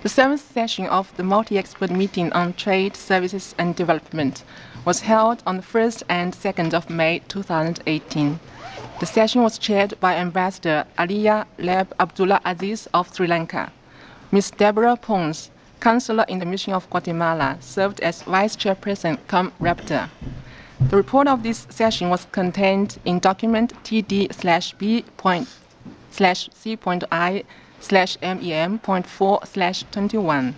The seventh session of the Multi-Expert Meeting on Trade, Services and Development was held on the 1st and 2nd of May 2018. The session was chaired by Ambassador Aliya Laib Abdullah Aziz of Sri Lanka. Ms. Deborah Pons, Counselor in the Mission of Guatemala, served as Vice Chairperson cum Rapporteur. The report of this session was contained in document TD/B.C.I/MEM.4/21.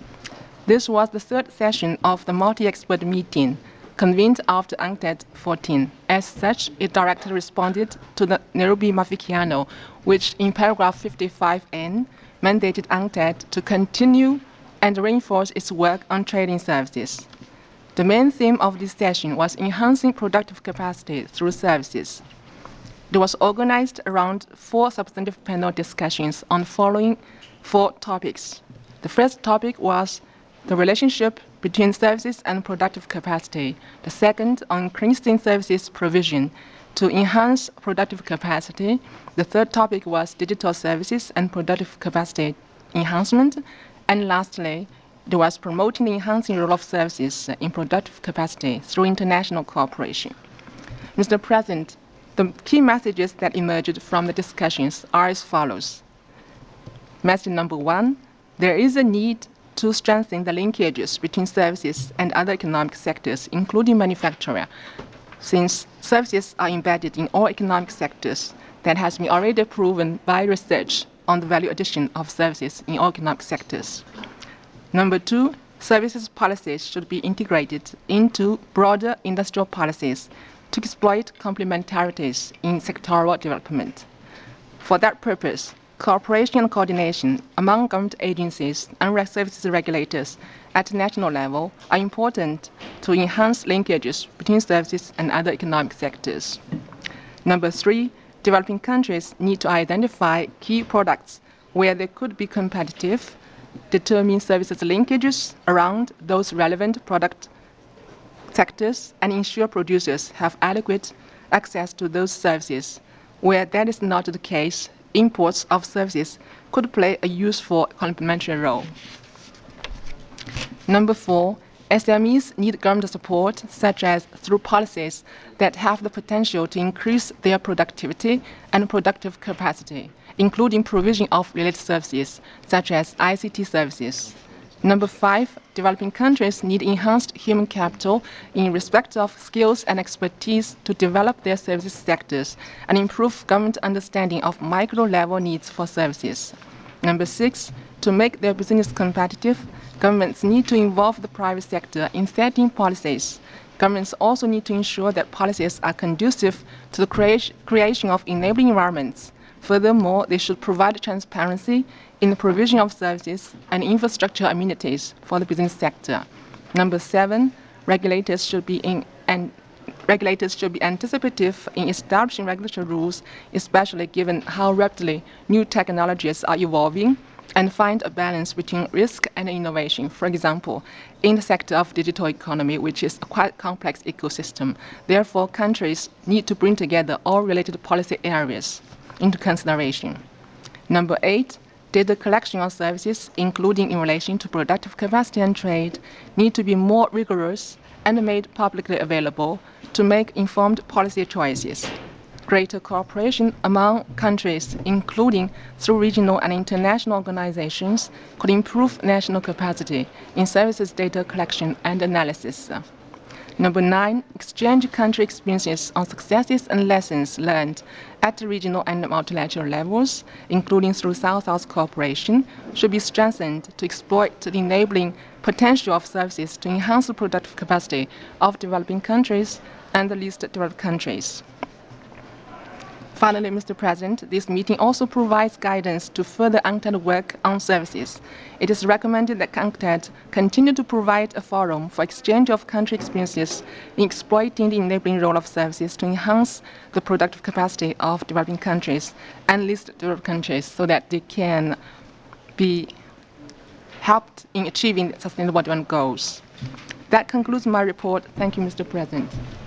This was the third session of the multi-expert meeting, convened after UNCTAD 14. As such, it directly responded to the Nairobi Maafikiano, which in paragraph 55N mandated UNCTAD to continue and reinforce its work on trading services. The main theme of this session was enhancing productive capacity through services. It was organized around 4 substantive panel discussions on the following 4 topics. The first topic was the relationship between services and productive capacity. The second, on increasing services provision to enhance productive capacity. The third topic was digital services and productive capacity enhancement. And lastly, there was promoting the enhancing role of services in productive capacity through international cooperation. Mr. President, the key messages that emerged from the discussions are as follows. Message number 1, there is a need to strengthen the linkages between services and other economic sectors, including manufacturing, since services are embedded in all economic sectors. That has been already proven by research on the value addition of services in all economic sectors. Number 2, services policies should be integrated into broader industrial policies to exploit complementarities in sectoral development. For that purpose, cooperation and coordination among government agencies and services regulators at national level are important to enhance linkages between services and other economic sectors. Number 3, developing countries need to identify key products where they could be competitive, determine services linkages around those relevant product sectors, and ensure producers have adequate access to those services. Where that is not the case, imports of services could play a useful complementary role. Number 4, SMEs need government support, such as through policies that have the potential to increase their productivity and productive capacity, including provision of related services, such as ICT services. Number 5, developing countries need enhanced human capital in respect of skills and expertise to develop their services sectors and improve government understanding of micro-level needs for services. Number 6, to make their business competitive, governments need to involve the private sector in setting policies. Governments also need to ensure that policies are conducive to the creation of enabling environments. Furthermore, they should provide transparency in the provision of services and infrastructure amenities for the business sector. Number 7, regulators should be anticipative in establishing regulatory rules, especially given how rapidly new technologies are evolving, and find a balance between risk and innovation. For example, in the sector of digital economy, which is a quite complex ecosystem, therefore countries need to bring together all related policy areas into consideration. Number 8, data collection of services, including in relation to productive capacity and trade, need to be more rigorous and made publicly available to make informed policy choices. Greater cooperation among countries, including through regional and international organizations, could improve national capacity in services data collection and analysis. Number 9, exchange country experiences on successes and lessons learned at regional and multilateral levels, including through South-South cooperation, should be strengthened to exploit the enabling potential of services to enhance the productive capacity of developing countries and the least developed countries. Finally, Mr. President, this meeting also provides guidance to further UNCTAD work on services. It is recommended that UNCTAD continue to provide a forum for exchange of country experiences in exploiting the enabling role of services to enhance the productive capacity of developing countries and least developed countries so that they can be helped in achieving sustainable development goals. That concludes my report. Thank you, Mr. President.